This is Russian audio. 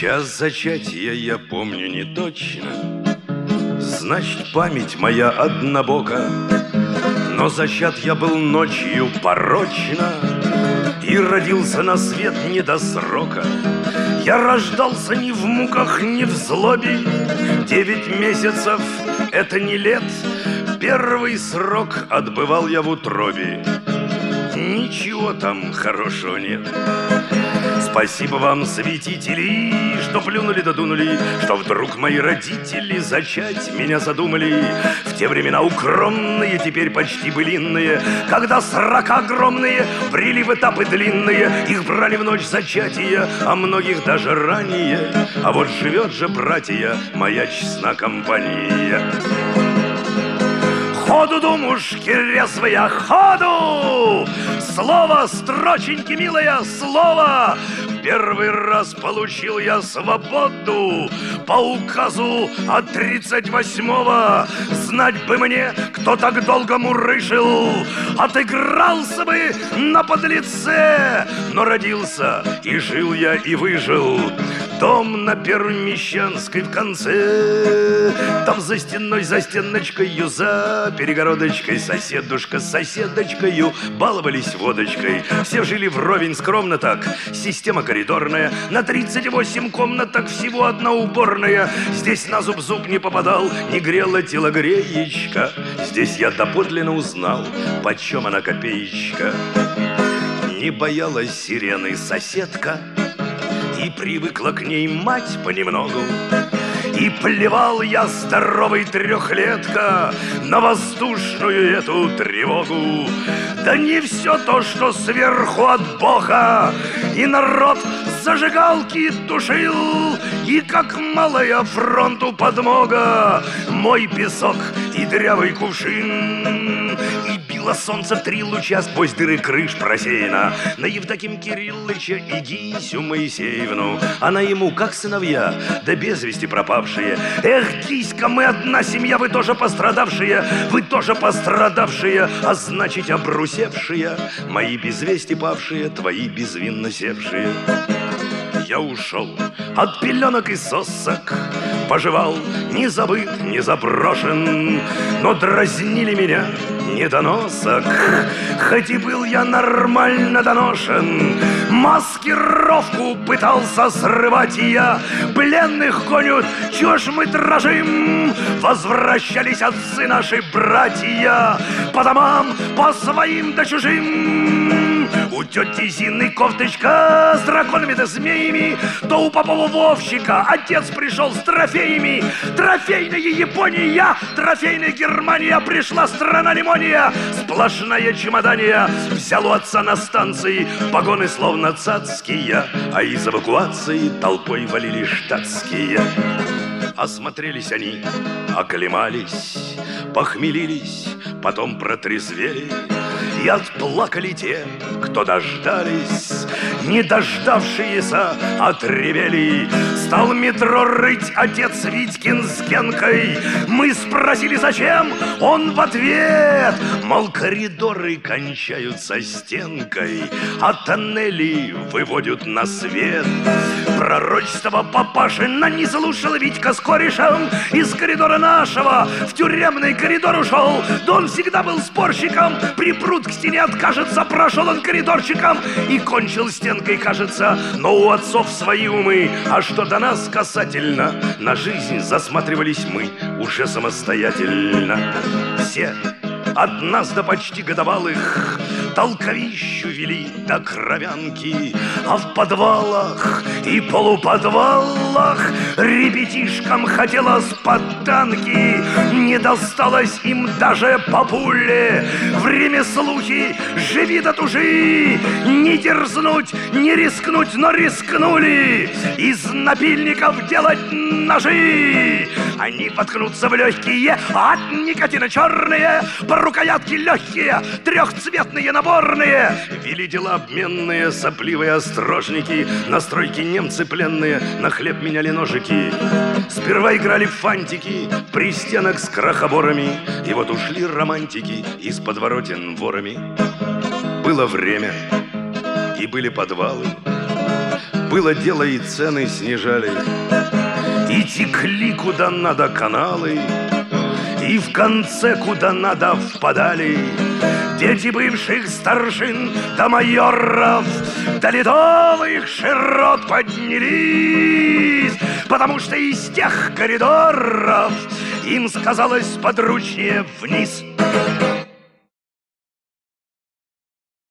Час зачатия я помню не точно, значит, память моя однобока. Но зачат я был ночью порочно и родился на свет не до срока. Я рождался ни в муках, ни в злобе. 9 месяцев — это не лет. Первый срок отбывал я в утробе. Ничего там хорошего нет. Спасибо вам, святители, что плюнули да дунули, что вдруг мои родители зачать меня задумали. В те времена укромные, теперь почти былинные, когда срока огромные брели в этапы длинные. Их брали в ночь зачатия, а многих даже ранее. А вот живет же, братья, моя честна компания. Ходу, думушки резвые, ходу! Слово, строченьки, милая, слово! Первый раз получил я свободу по указу от 38-го. Знать бы мне, кто так долго мурыжил, отыгрался бы на подлеце. Но родился, и жил я, и выжил. Дом на Первомещанской в конце. Там за стеной, за стеночкою, за перегородочкой соседушка с соседочкою баловались водочкой. Все жили вровень, скромно так. Система коридорная. На 38 комнаток всего одна уборная. Здесь на зуб не попадал, не грела телогреечка. Здесь я доподлинно узнал, почем она копеечка. Не боялась сирены соседка, и привыкла к ней мать понемногу. И плевал я, здоровый трехлетка, на воздушную эту тревогу. Да не все то, что сверху от Бога. И народ зажигалки тушил, и как малая фронту подмога. Мой песок и дырявый кувшин, и било солнце в 3 луча сквозь дыры крыш просеяно на Евдоким Кириллыча и Гисю Моисеевну. Она ему, как сыновья, да без вести пропавшие. Эх, Гиська, мы одна семья, вы тоже пострадавшие, вы тоже пострадавшие, а значит обрусевшие, мои без вести павшие, твои безвинно севшие. Я ушел от пеленок и сосок, поживал, не забыт, не заброшен, но дразнили меня недоносок. Хоть и был я нормально доношен, маскировку пытался срывать я. Пленных гонят, чё ж мы дрожим? Возвращались отцы наши братья по домам, по своим да чужим. У тети Зины кофточка с драконами да змеями, то у Попова Вовчика отец пришел с трофеями. Трофейная Япония, трофейная Германия, пришла страна лимония, сплошная чемодания. Взял у отца на станции погоны словно цацкие, а из эвакуации толпой валили штатские. Осмотрелись они, оклемались, похмелились, потом протрезвели. И отплакали те, кто дождались, не дождавшиеся отревели. Стал метро рыть отец Витькин с Генкой. Мы спросили, зачем? Он в ответ, мол, коридоры кончаются стенкой, а тоннели выводят на свет. Пророчество папашина не слушал Витька с корешем. Из коридора нашего в тюремный коридор ушел. Да он всегда был спорщиком, припрут к стене откажется. Прошел он коридорчиком и кончил стенкой, кажется. Но у отцов свои умы, а что до нас касательно, на жизнь засматривались мы уже самостоятельно. Все от нас до почти годовалых толковищу вели до кровянки, а в подвалах и полуподвалах ребятишкам хотелось под танки. Не досталось им даже по пуле. Время слухи, живи да тужи, не дерзнуть, не рискнуть, но рискнули из напильников делать ножи. Они воткнутся в легкие, от никотина черные, по рукоятке легкие, трехцветные наборные. Вели дела обменные, сопливые острожники, на стройке немцы пленные на хлеб меняли ножики. Сперва играли в фантики при стенах с крохоборами, и вот ушли романтики из подворотен ворами. Было время, и были подвалы, было дело, и цены снижали. И текли куда надо каналы, и в конце куда надо впадали дети бывших старшин до майоров, до ледовых широт поднялись, потому что из тех коридоров им сказалось подручнее вниз.